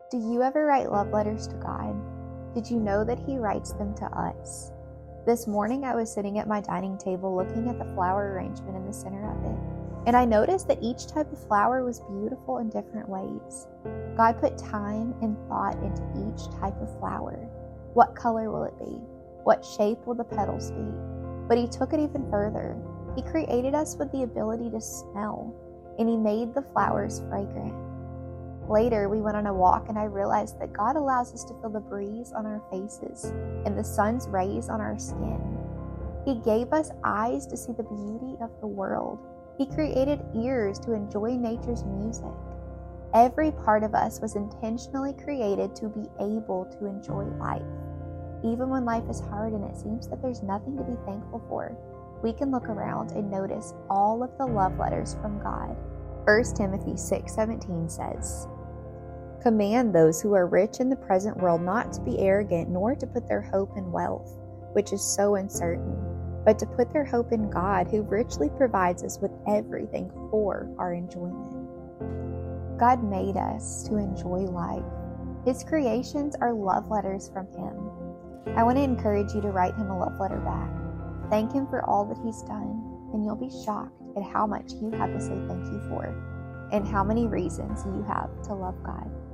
Do you ever write love letters to God? Did you know that He writes them to us? This morning I was sitting at my dining table looking at the flower arrangement in the center of it, and I noticed that each type of flower was beautiful in different ways. God put time and thought into each type of flower. What color will it be? What shape will the petals be? But He took it even further. He created us with the ability to smell, and He made the flowers fragrant. Later, we went on a walk and I realized that God allows us to feel the breeze on our faces and the sun's rays on our skin. He gave us eyes to see the beauty of the world. He created ears to enjoy nature's music. Every part of us was intentionally created to be able to enjoy life. Even when life is hard and it seems that there's nothing to be thankful for, we can look around and notice all of the love letters from God. 1 Timothy 6:17 says, "Command those who are rich in the present world not to be arrogant, nor to put their hope in wealth, which is so uncertain, but to put their hope in God, who richly provides us with everything for our enjoyment." God made us to enjoy life. His creations are love letters from Him. I want to encourage you to write Him a love letter back. Thank Him for all that He's done, and you'll be shocked at how much you have to say thank you for, and how many reasons you have to love God.